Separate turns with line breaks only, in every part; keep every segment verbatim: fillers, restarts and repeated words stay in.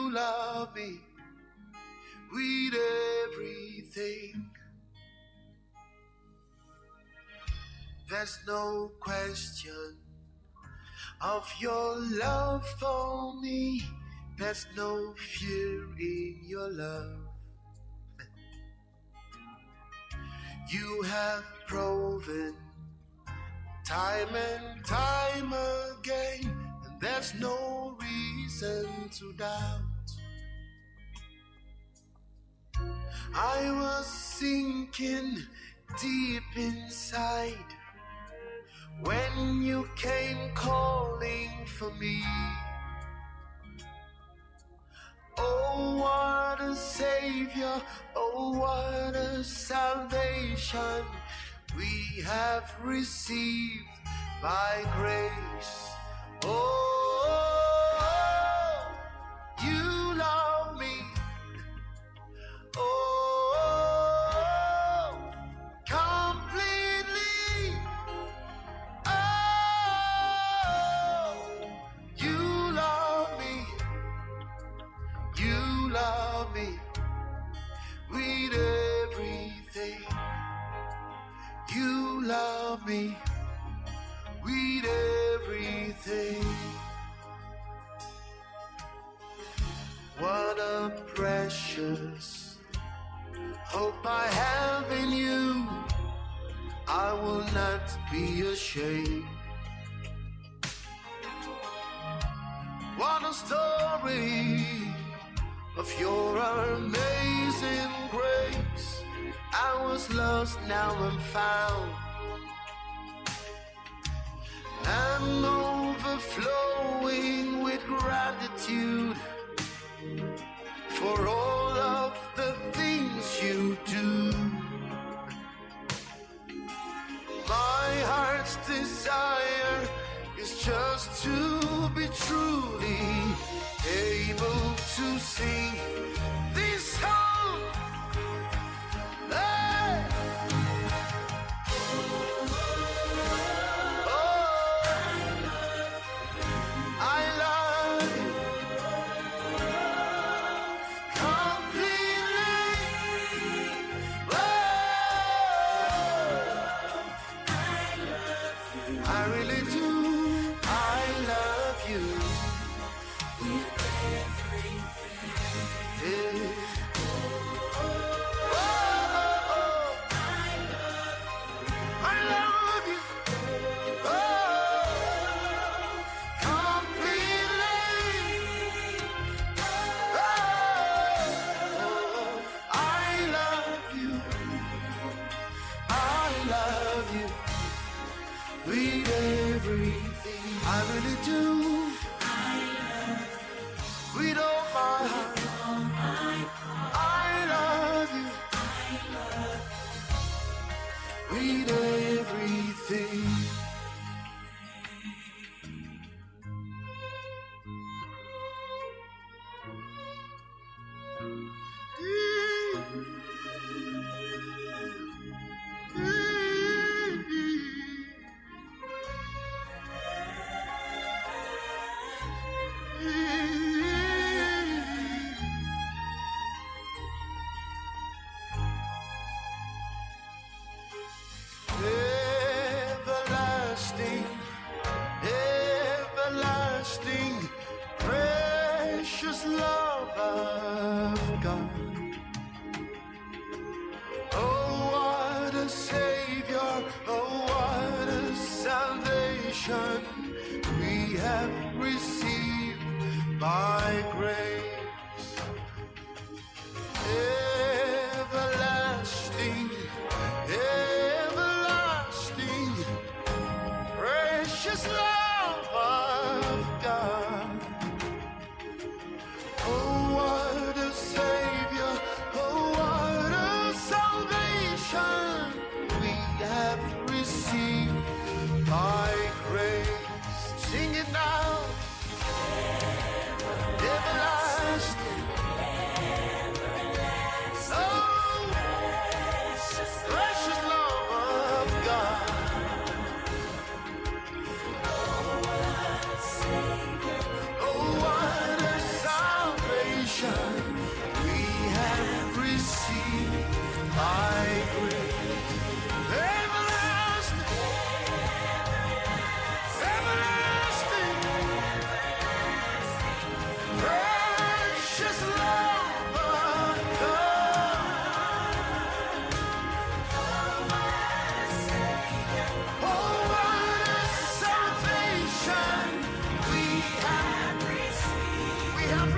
You love me with everything. There's no question of your love for me. There's no fear in your love. You have proven time and time again, and there's no reason to doubt. I was sinking deep inside when you came calling for me. Oh, what a savior, oh, what a salvation we have received by grace. Oh, you love me. Oh, completely. Oh, you love me. You love me with everything. You love me with everything. What a precious hope I have in you. I will not be ashamed. What a story of your amazing grace. I was lost, now I'm found, and overflowing with gratitude for all of the things you do. My heart's desire is just to be truly able to sing this song. Hey! Oh, I love you completely. Oh, I really do. I love you. With everything, I really do. I love you with all my heart. I love you. I love you with everything. Everlasting, everlasting, precious love of God. Oh, what a Savior, oh, what a salvation we have received by grace. Everlasting, everlasting, precious love of God. Oh, what a Savior, oh, what a salvation we have received by grace. Sing it now. Everlasting.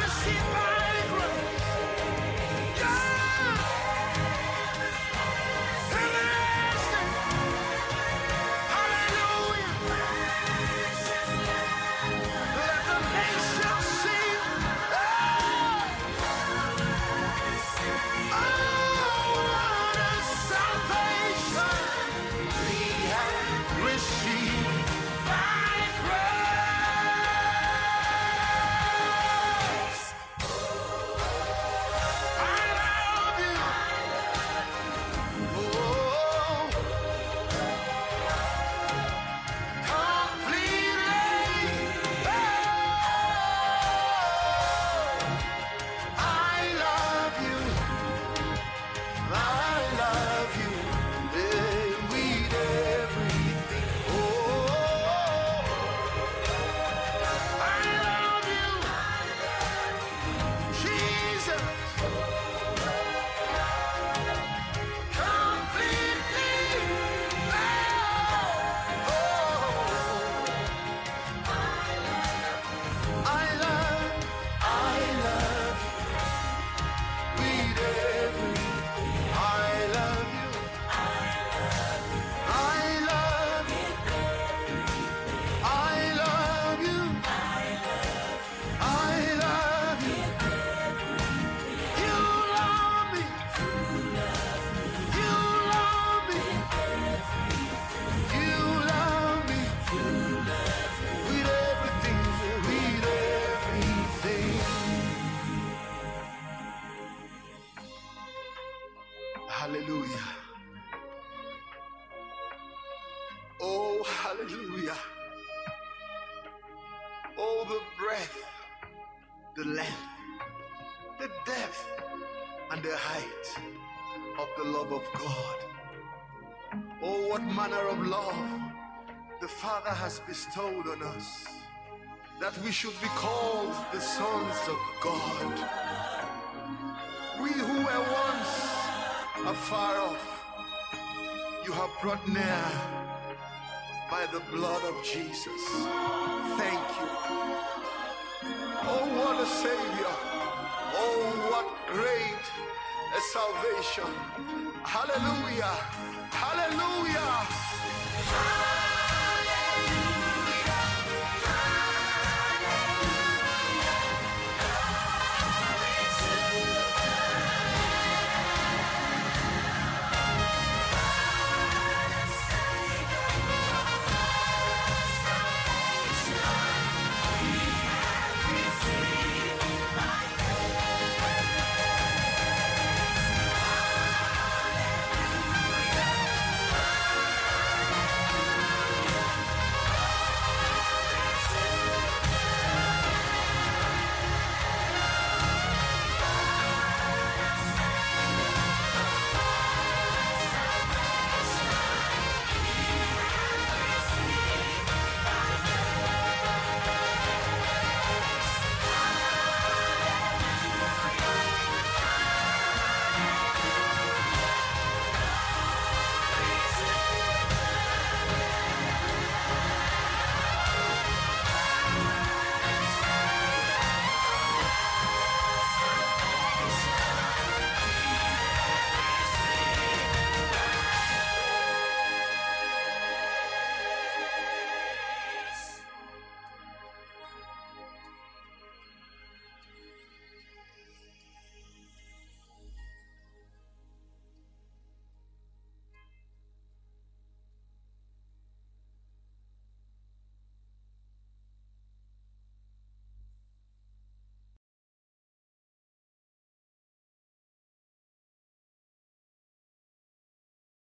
mercy, by grace. God, everlasting. Hallelujah. Let the nations sing. Oh, oh, what a salvation we have received by grace. I love you. Oh, completely. Oh, I love you. I love you. Yeah, with everything. Oh, I love you, Jesus, completely. Oh, I love, I love you with everything. I love you. I love you. I love you. I love you. You love me. You love me. You love me. With everything, with everything. Hallelujah. Oh, hallelujah. Oh, the breadth, the length, the depth, and the height of the love of God. Oh, what manner of love the Father has bestowed on us, that we should be called the sons of God. We who were once afar off, you have brought near by the blood of Jesus. Thank you. Oh, what a Savior. Oh, what great a salvation. Hallelujah. Hallelujah.